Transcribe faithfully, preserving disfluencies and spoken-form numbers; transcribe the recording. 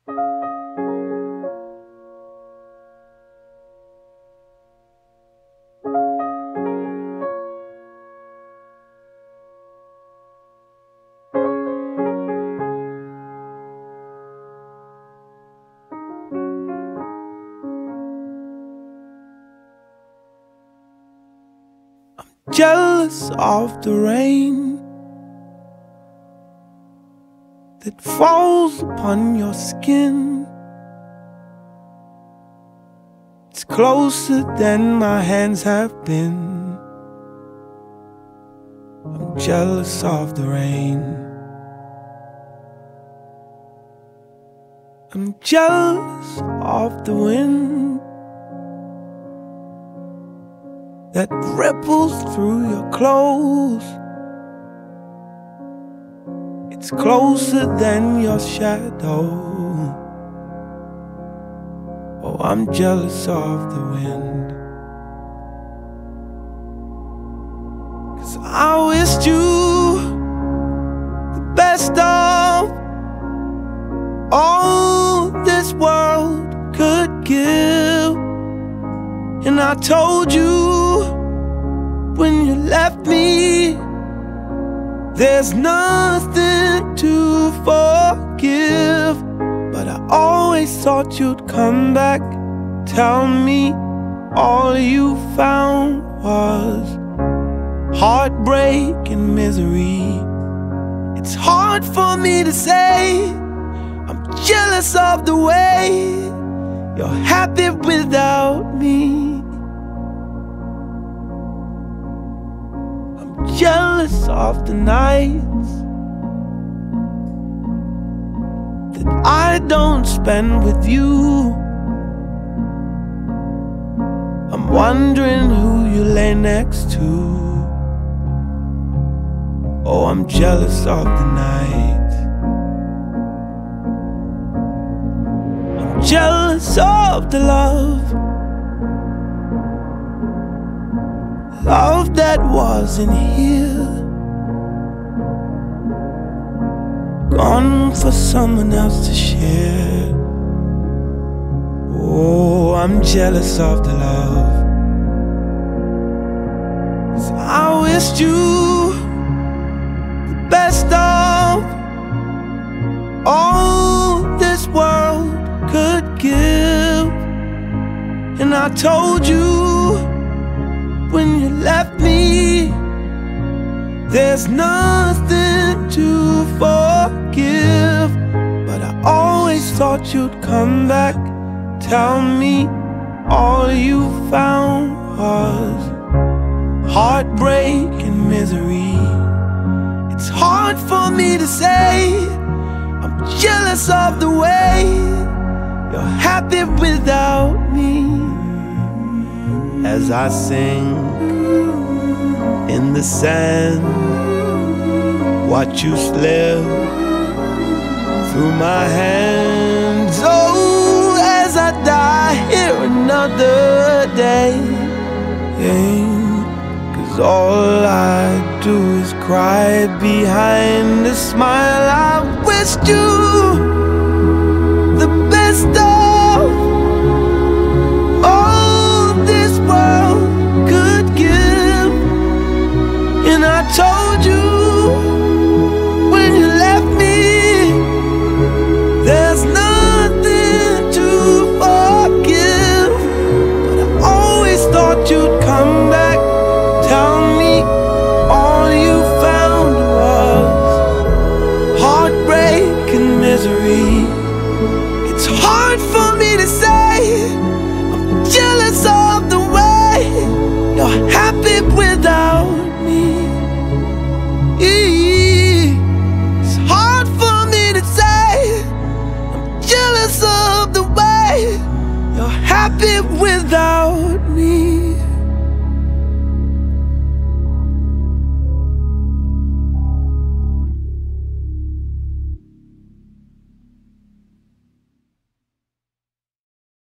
Jealous of the rain that falls upon your skin. It's closer than my hands have been. I'm jealous of the rain. I'm jealous of the wind that ripples through your clothes. It's closer than your shadow. Oh, I'm jealous of the wind, 'cause I wished you the best of all this world could give. And I told you when you left me, there's nothing to forgive. But I always thought you'd come back, tell me all you found was heartbreak and misery. It's hard for me to say I'm jealous of the way you're happy without me. Jealous of the nights that I don't spend with you. I'm wondering who you lay next to. Oh, I'm jealous of the nights. I'm jealous of the love, love that wasn't here, gone for someone else to share. Oh, I'm jealous of the love, 'cause I wished you the best of all this world could give. And I told you when you left me, there's nothing to forgive. But I always thought you'd come back, tell me all you found was heartbreak and misery. It's hard for me to say I'm jealous of the way you're happy without me. As I sink in the sand, watch you slip through my hands. Oh, as I die here another day, yeah, 'cause all I do is cry behind a smile. I wished you